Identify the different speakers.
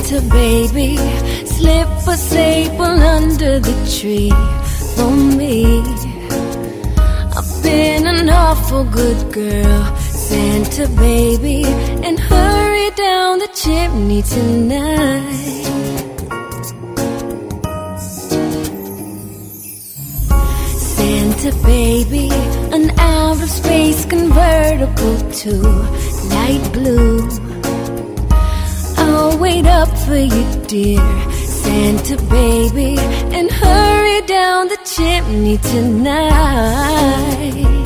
Speaker 1: Santa baby, slip a staple under the tree for me. I've been an awful good girl, Santa baby, and hurry down the chimney tonight. Santa baby, an outer space convertible to light blue. I'll wait up for you, dear Santa baby, and hurry down the chimney tonight.